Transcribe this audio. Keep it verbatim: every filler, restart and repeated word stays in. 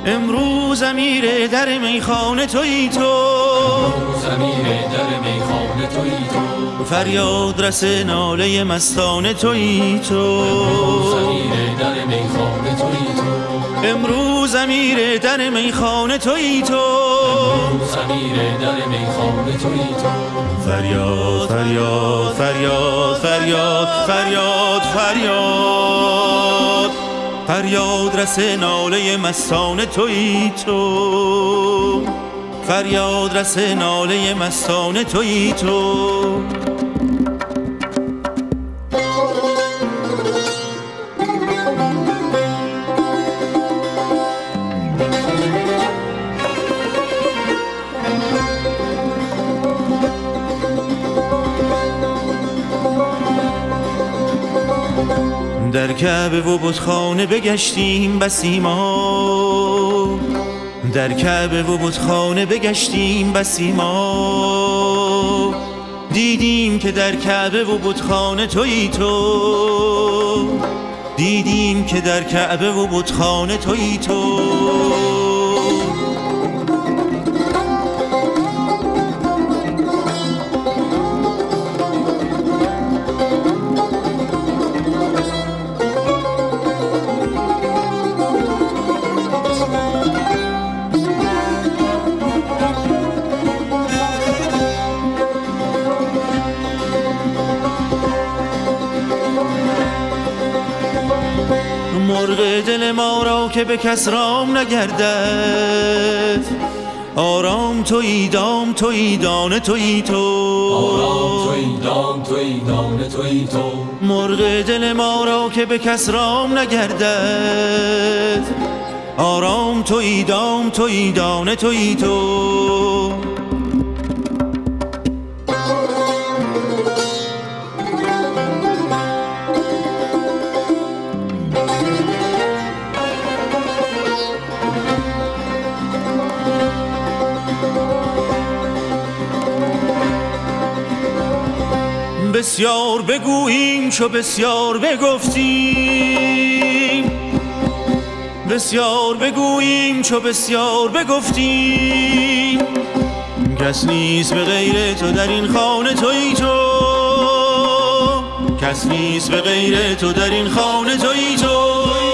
امروز امیر در میخانه تویی تو، امروز امیر در میخانه تویی تو، فریاد رس ناله مستانه تویی تو. امروز امیر در میخانه تویی تو، امروز امیر در میخانه تویی تو، امروز امیر در میخانه تویی تو. فریاد فریاد فریاد فریاد فریاد فریاد فریاد رس ناله مستانه تویی تو، فریاد رس ناله مستانه تویی تو. در کعبه و بتخانه بگشتیم بسی ما، در کعبه و بتخانه بگشتیم بسی ما، دیدیم که در کعبه و بتخانه تویی تو، دیدیم که در کعبه و بتخانه تویی تو. مرغ دل ما را که به کس رام نگردد، آرام تویی دام تویی دانه تویی تو، آرام تویی دام تویی دانه تویی تو. مرغ دل ما را که به کس رام نگردد، آرام تویی دام تویی دانه تویی تو. بسیار بگوییم چو بسیار بگفتیم، بسیار بگوییم چو بسیار بگفتیم، کس نیست به غیر تو در این خانه تویی تو، کس نیست به غیر تو در این خانه تویی تو.